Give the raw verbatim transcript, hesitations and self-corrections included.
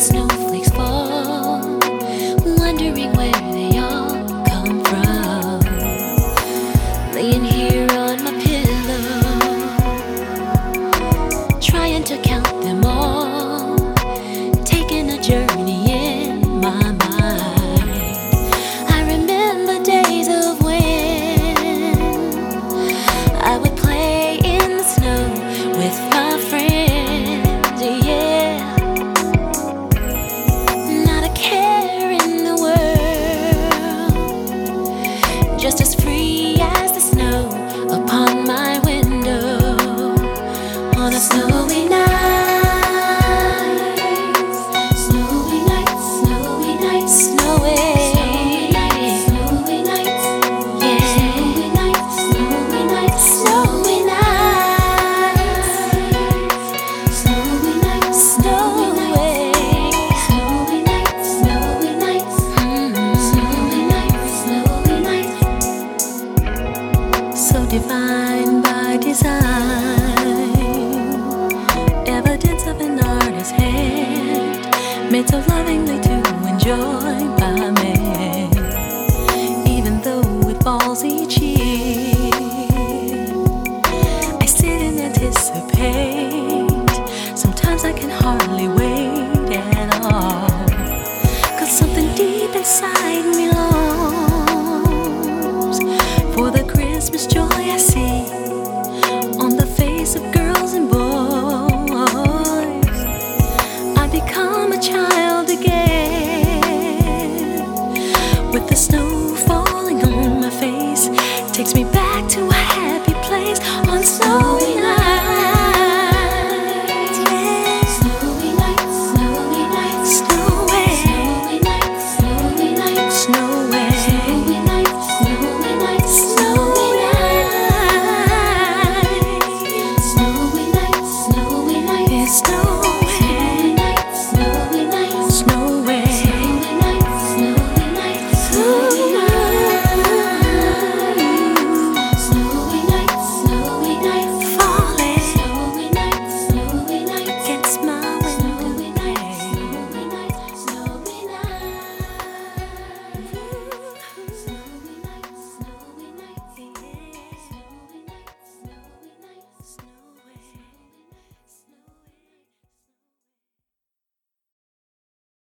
snowflakes fall, wondering where they all come from. Laying here on my pillow, trying to count them all, taking a journey in my mind. I remember days of when I would play in the snow with my friends, yeah. Not a care in the world, just as free as the snow upon my window on a snowy night. Snowy nights, snowy nights, snowy, snowy nights, yeah. Snowy nights, snowy nights, snowy nights, snowy nights, snowy nights, snowy nights, snowy nights, snowy nights, snowy nights. So divine by design, evidence of an artist's hand, made so lovingly to enjoy by man. Even though it falls each year, I sit and anticipate